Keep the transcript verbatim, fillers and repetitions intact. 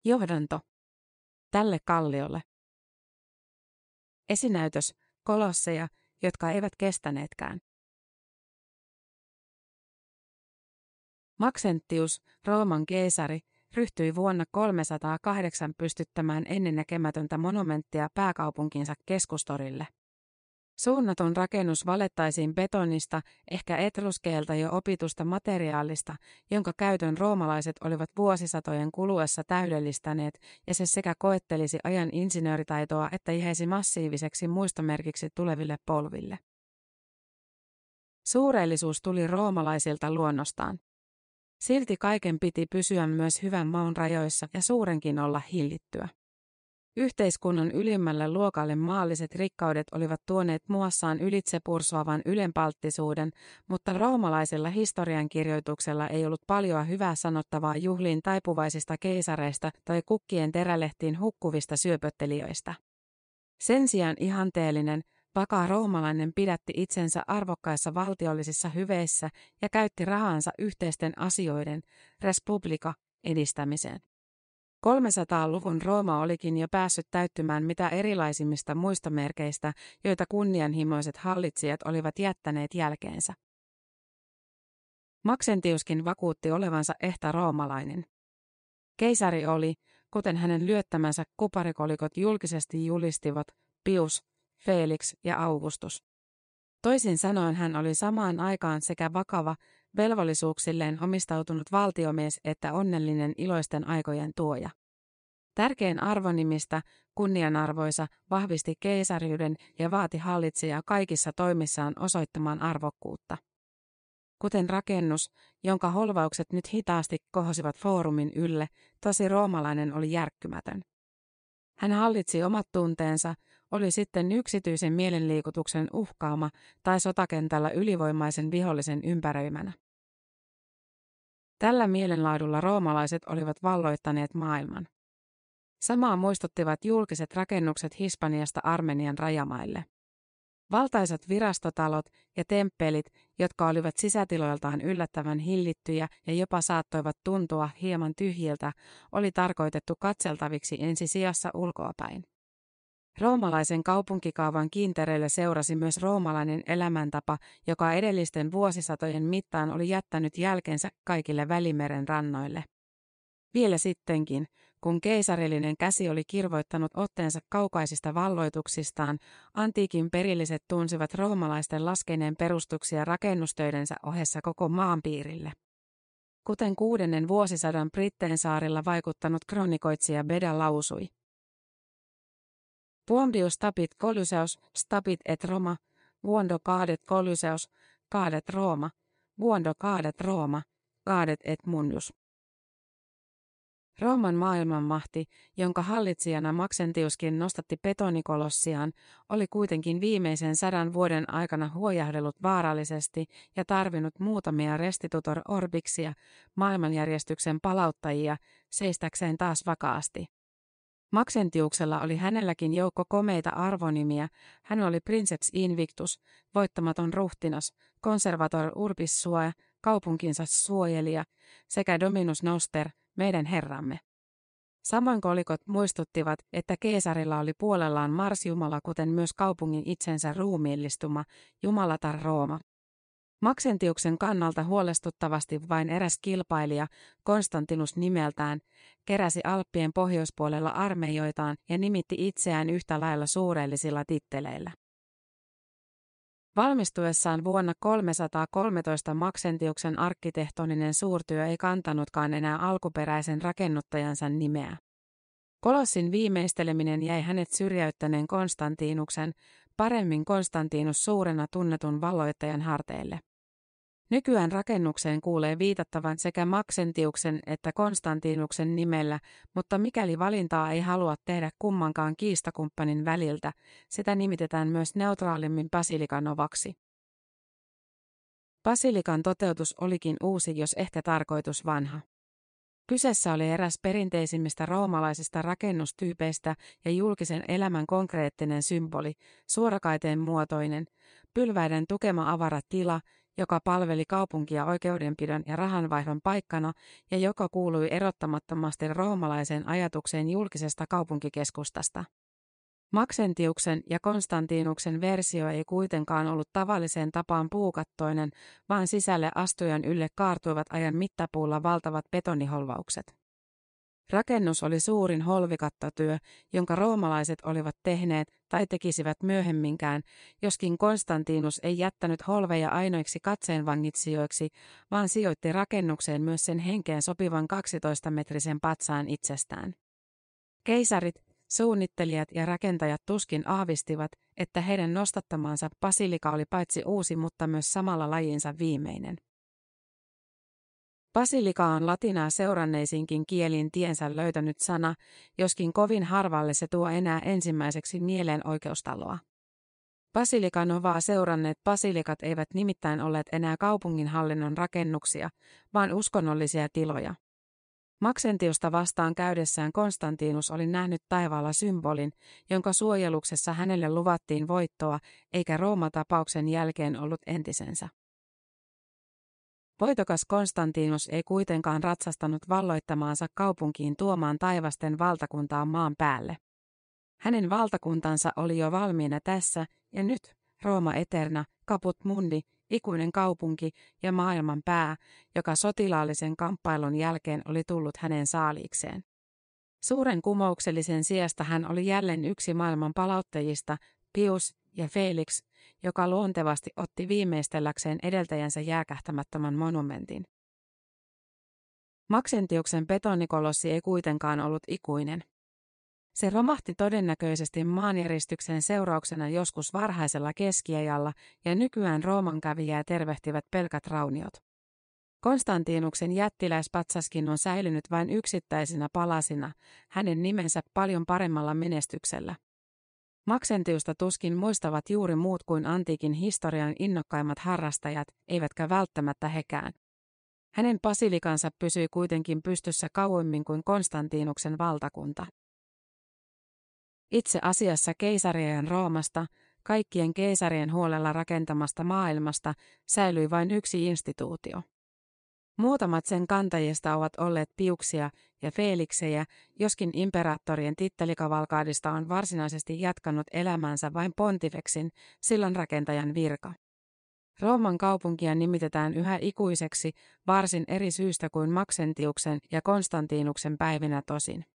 Johdanto. Tälle kalliolle. Esinäytös, kolosseja, jotka eivät kestäneetkään. Maxentius, Rooman keisari, ryhtyi vuonna kolmesataakahdeksan pystyttämään ennennäkemätöntä monumenttia pääkaupunkinsa keskustorille. Suunnaton rakennus valettaisiin betonista, ehkä etruskeilta jo opitusta materiaalista, jonka käytön roomalaiset olivat vuosisatojen kuluessa täydellistäneet, ja se sekä koettelisi ajan insinööritaitoa että jäisi massiiviseksi muistomerkiksi tuleville polville. Suureellisuus tuli roomalaisilta luonnostaan. Silti kaiken piti pysyä myös hyvän maun rajoissa ja suurenkin olla hillittyä. Yhteiskunnan ylimmälle luokalle maalliset rikkaudet olivat tuoneet muassaan ylitse pursuavan ylenpalttisuuden, mutta roomalaisella historiankirjoituksella ei ollut paljoa hyvää sanottavaa juhliin taipuvaisista keisareista tai kukkien terälehtiin hukkuvista syöpöttelijöistä. Sen sijaan ihanteellinen, vakaa roomalainen pidätti itsensä arvokkaissa valtiollisissa hyveissä ja käytti rahansa yhteisten asioiden, res publica, edistämiseen. kolmesataaluvun Rooma olikin jo päässyt täyttymään mitä erilaisimmista muistomerkeistä, joita kunnianhimoiset hallitsijat olivat jättäneet jälkeensä. Maxentiuskin vakuutti olevansa ehta roomalainen. Keisari oli, kuten hänen lyöttämänsä kuparikolikot julkisesti julistivat, Pius, Felix ja Augustus. Toisin sanoen hän oli samaan aikaan sekä vakava, velvollisuuksilleen omistautunut valtiomies että onnellinen iloisten aikojen tuoja. Tärkein arvonimistä, kunnianarvoisa, vahvisti keisariuden ja vaati hallitsijaa kaikissa toimissaan osoittamaan arvokkuutta. Kuten rakennus, jonka holvaukset nyt hitaasti kohosivat foorumin ylle, tosi roomalainen oli järkkymätön. Hän hallitsi omat tunteensa, oli sitten yksityisen mielenliikutuksen uhkaama tai sotakentällä ylivoimaisen vihollisen ympäröimänä. Tällä mielenlaadulla roomalaiset olivat valloittaneet maailman. Samaa muistuttivat julkiset rakennukset Hispaniasta Armenian rajamaille. Valtaisat virastotalot ja temppelit, jotka olivat sisätiloiltaan yllättävän hillittyjä ja jopa saattoivat tuntua hieman tyhjiltä, oli tarkoitettu katseltaviksi ensi sijassa ulkoapäin. Roomalaisen kaupunkikaavan kiintereille seurasi myös roomalainen elämäntapa, joka edellisten vuosisatojen mittaan oli jättänyt jälkensä kaikille Välimeren rannoille. Vielä sittenkin, kun keisarillinen käsi oli kirvoittanut otteensa kaukaisista valloituksistaan, antiikin perilliset tunsivat roomalaisten laskeneen perustuksia rakennustöidensä ohessa koko maanpiirille. Kuten kuudennen vuosisadan Britteen saarilla vaikuttanut kronikoitsija Beda lausui. Puomdius stabit Colosseus, stabit et Roma, vuondo caadet Colosseus, caadet Roma, vuondo caadet Roma, caadet et mundus. Rooman maailmanmahti, jonka hallitsijana Maxentiuskin nostatti betonikolossiaan, oli kuitenkin viimeisen sadan vuoden aikana huojahdellut vaarallisesti ja tarvinnut muutamia restitutor orbiksia, maailmanjärjestyksen palauttajia, seistäkseen taas vakaasti. Maxentiuksella oli hänelläkin joukko komeita arvonimiä, hän oli Princeps Invictus, voittamaton ruhtinas, Conservator Urbis Sua, kaupunkinsa suojelija, sekä Dominus Noster, meidän herramme. Samoin kolikot muistuttivat, että keisarilla oli puolellaan Mars-jumala kuten myös kaupungin itsensä ruumiillistuma, jumalatar Rooma. Maxentiuksen kannalta huolestuttavasti vain eräs kilpailija, Konstantinus nimeltään, keräsi Alppien pohjoispuolella armeijoitaan ja nimitti itseään yhtä lailla suurellisilla titteleillä. Valmistuessaan vuonna kolmesataakolmetoista Maxentiuksen arkkitehtoninen suurtyö ei kantanutkaan enää alkuperäisen rakennuttajansa nimeä. Kolossin viimeisteleminen jäi hänet syrjäyttäneen Konstantinuksen, paremmin Konstantinus suurena tunnetun valloittajan harteille. Nykyään rakennukseen kuulee viitattavan sekä Maxentiuksen että Konstantinuksen nimellä, mutta mikäli valintaa ei halua tehdä kummankaan kiistakumppanin väliltä, sitä nimitetään myös neutraalimmin Basilikanovaksi. Basilikan toteutus olikin uusi, jos ehkä tarkoitus vanha. Kyseessä oli eräs perinteisimmistä roomalaisista rakennustyypeistä ja julkisen elämän konkreettinen symboli, suorakaiteen muotoinen, pylväiden tukema avara tila, joka palveli kaupunkia oikeudenpidon ja rahanvaihdon paikkana ja joka kuului erottamattomasti roomalaiseen ajatukseen julkisesta kaupunkikeskustasta. Maxentiuksen ja Konstantinuksen versio ei kuitenkaan ollut tavalliseen tapaan puukattoinen, vaan sisälle astujan ylle kaartuivat ajan mittapuulla valtavat betoniholvaukset. Rakennus oli suurin holvikattotyö, jonka roomalaiset olivat tehneet tai tekisivät myöhemminkään, joskin Konstantinus ei jättänyt holveja ainoiksi katseenvangitsijoiksi, vaan sijoitti rakennukseen myös sen henkeen sopivan kaksitoistametrisen patsaan itsestään. Keisarit, suunnittelijat ja rakentajat tuskin aavistivat, että heidän nostattamansa basilika oli paitsi uusi, mutta myös samalla lajinsa viimeinen. Basilika on latinaa seuranneisiinkin kieliin tiensä löytänyt sana, joskin kovin harvalle se tuo enää ensimmäiseksi mieleen oikeustaloa. Basilika Novaa seuranneet basilikat eivät nimittäin olleet enää kaupunginhallinnon rakennuksia, vaan uskonnollisia tiloja. Maxentiusta vastaan käydessään Konstantinus oli nähnyt taivaalla symbolin, jonka suojeluksessa hänelle luvattiin voittoa, eikä Rooma-tapauksen jälkeen ollut entisensä. Voitokas Konstantinus ei kuitenkaan ratsastanut valloittamaansa kaupunkiin tuomaan taivasten valtakuntaa maan päälle. Hänen valtakuntansa oli jo valmiina tässä ja nyt, Roma Eterna, Caput Mundi, ikuinen kaupunki ja maailman pää, joka sotilaallisen kamppailun jälkeen oli tullut hänen saaliikseen. Suuren kumouksellisen sijasta hän oli jälleen yksi maailman palauttajista, Pius ja Felix, joka luontevasti otti viimeistelläkseen edeltäjänsä jääkähtämättömän monumentin. Maxentiuksen betonikolossi ei kuitenkaan ollut ikuinen. Se romahti todennäköisesti maanjäristyksen seurauksena joskus varhaisella keskiajalla ja nykyään Rooman kävijää tervehtivät pelkät rauniot. Konstantinuksen jättiläispatsaskin on säilynyt vain yksittäisinä palasina, hänen nimensä paljon paremmalla menestyksellä. Maxentiusta tuskin muistavat juuri muut kuin antiikin historian innokkaimmat harrastajat, eivätkä välttämättä hekään. Hänen basilikansa pysyi kuitenkin pystyssä kauemmin kuin Konstantinuksen valtakunta. Itse asiassa keisarien Roomasta, kaikkien keisarien huolella rakentamasta maailmasta, säilyi vain yksi instituutio. Muutamat sen kantajista ovat olleet Piuksia ja Feliksejä, joskin imperaattorien tittelikavalkaadista on varsinaisesti jatkanut elämänsä vain pontifeksin, sillanrakentajan virka. Rooman kaupunkia nimitetään yhä ikuiseksi, varsin eri syystä kuin Maxentiuksen ja Konstantinuksen päivinä tosin.